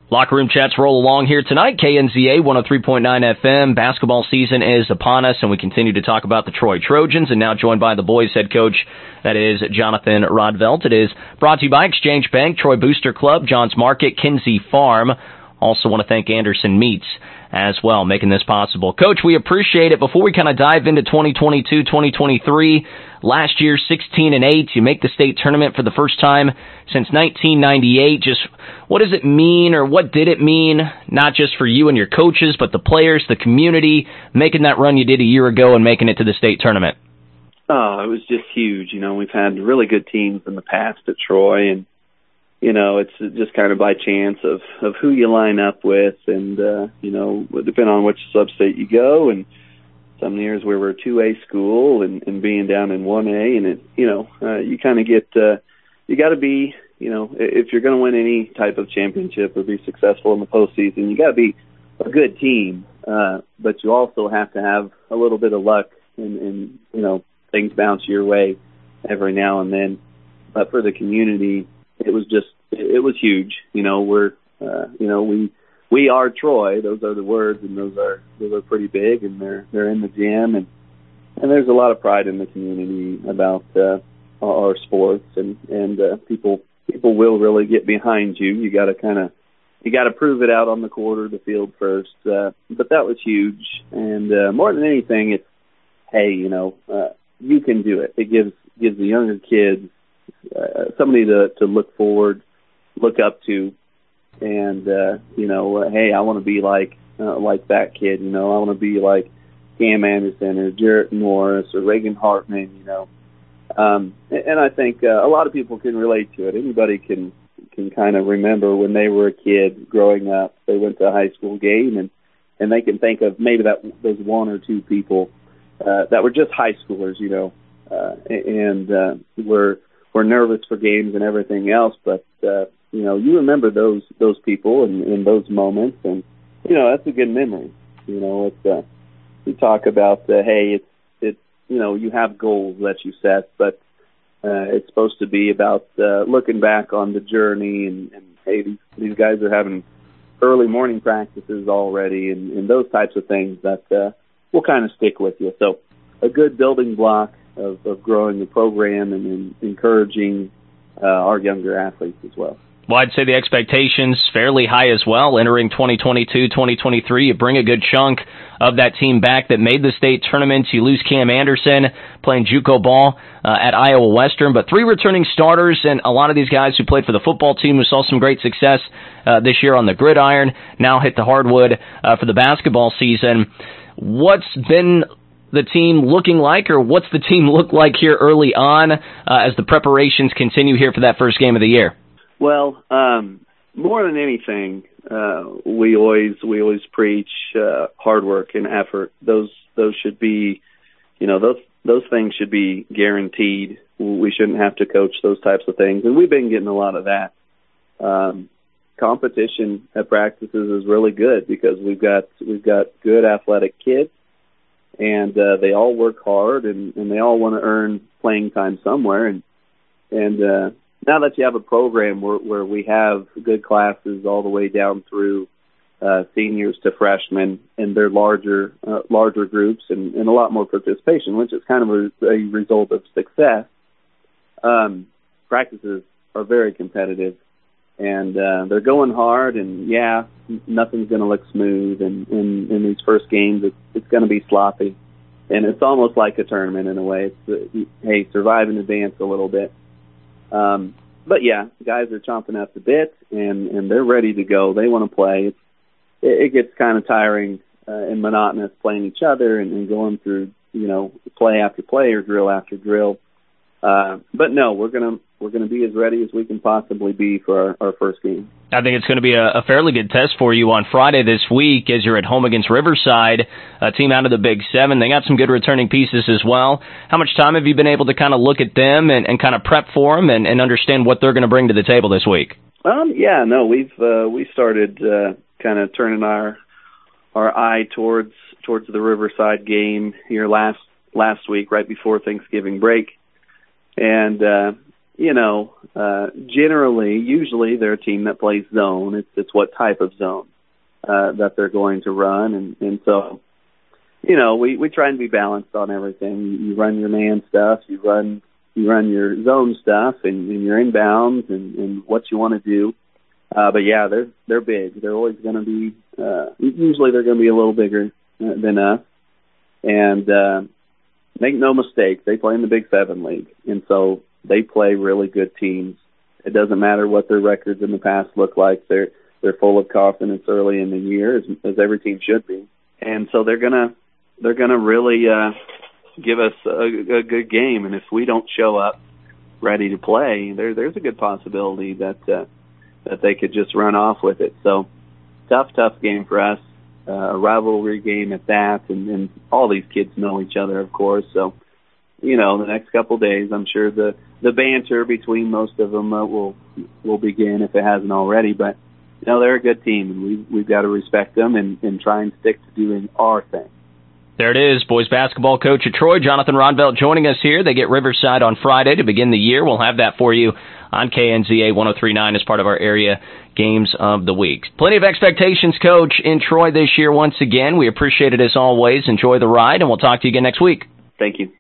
Locker Room Chats roll along here tonight. KNZA 103.9 FM. Basketball season is upon us, and we continue to talk about the Troy Trojans, and now joined by the boys head coach, that is Jonathan Rodvelt. It is brought to you by Exchange Bank, Troy Booster Club, Johns Market, Kinsey Farm. Also want to thank Anderson Meats as well, making this possible. Coach, we appreciate it. Before we kind of dive into 2022, 2023, last year 16-8, you make the state tournament for the first time since 1998. Just what does it mean, or what did it mean, not just for you and your coaches, but the players, the community, making that run you did a year ago and making it to the state tournament? Oh, it was just huge. You know, we've had really good teams in the past at Troy, and you know, it's just kind of by chance of who you line up with, and you know, depending on which sub-state you go. And some years where we're a 2A school and being down in 1A, and it, you know, you kind of get you got to be, you know, if you're going to win any type of championship or be successful in the postseason, you got to be a good team, but you also have to have a little bit of luck, and you know, things bounce your way every now and then. But for the community, it was huge. You know, you know, we are Troy. Those are the words, and those are pretty big, and they're in the gym, and there's a lot of pride in the community about our sports, and people will really get behind you. You got to prove it out on the court or the field first. But that was huge, and more than anything, it's, hey, you know, you can do it. It gives the younger kids somebody to look up to, and you know, hey, I want to be like that kid. You know, I want to be like Cam Anderson or Jarrett Morris or Reagan Hartman. You know, and I think a lot of people can relate to it. Anybody can kind of remember when they were a kid growing up. They went to a high school game, and they can think of maybe those one or two people that were just high schoolers. You know, and we're nervous for games and everything else, but you know, you remember those people and those moments, and you know, that's a good memory. You know, it's we talk about hey, it's you know, you have goals that you set, but it's supposed to be about looking back on the journey, and hey, these guys are having early morning practices already, and those types of things that will kind of stick with you. So a good building block of growing the program and encouraging our younger athletes as well. Well, I'd say the expectations fairly high as well. Entering 2022, 2023, you bring a good chunk of that team back that made the state tournament. You lose Cam Anderson playing JUCO ball at Iowa Western, but 3 returning starters, and a lot of these guys who played for the football team who saw some great success this year on the gridiron now hit the hardwood for the basketball season. What's been the team looking like, or what's the team look like here early on as the preparations continue here for that first game of the year? Well, more than anything, we always preach hard work and effort. Those should be, you know, those things should be guaranteed. We shouldn't have to coach those types of things, and we've been getting a lot of that. Competition at practices is really good because we've got good athletic kids, and they all work hard, and they all want to earn playing time somewhere. And now that you have a program where we have good classes all the way down through seniors to freshmen, and they're larger groups and a lot more participation, which is kind of a result of success. Practices are very competitive, and they're going hard, and yeah, nothing's going to look smooth, and in these first games it's going to be sloppy, and it's almost like a tournament in a way. It's hey, survive and advance a little bit. But yeah, guys are chomping at the bit, and they're ready to go. They want to play. It gets kind of tiring and monotonous playing each other and going through, you know, play after play or drill after drill. But no, we're gonna be as ready as we can possibly be for our first game. I think it's going to be a fairly good test for you on Friday this week as you're at home against Riverside, a team out of the Big Seven. They got some good returning pieces as well. How much time have you been able to kind of look at them and kind of prep for them and understand what they're going to bring to the table this week? Yeah, no, we started kind of turning our eye towards the Riverside game here last week, right before Thanksgiving break. And, usually they're a team that plays zone. It's what type of zone that they're going to run, and so we try and be balanced on everything. You run your man stuff, you run your zone stuff, and your inbounds and what you want to do. But yeah, they're big. They're always going to be. Usually they're going to be a little bigger than us, and make no mistake, they play in the Big 7 league, and so they play really good teams. It doesn't matter what their records in the past look like. They're full of confidence early in the year, as every team should be, and so they're gonna really give us a good game. And if we don't show up ready to play, there's a good possibility that they could just run off with it. So tough game for us, a rivalry game at that, and all these kids know each other, of course. So the next couple of days, I'm sure the banter between most of them will begin if it hasn't already. But they're a good team, and we've got to respect them and try and stick to doing our thing. There it is, boys basketball coach at Troy, Jonathan Rodvelt, joining us here. They get Riverside on Friday to begin the year. We'll have that for you on KNZA 103.9 as part of our area games of the week. Plenty of expectations, Coach, in Troy this year once again. We appreciate it as always. Enjoy the ride, and we'll talk to you again next week. Thank you.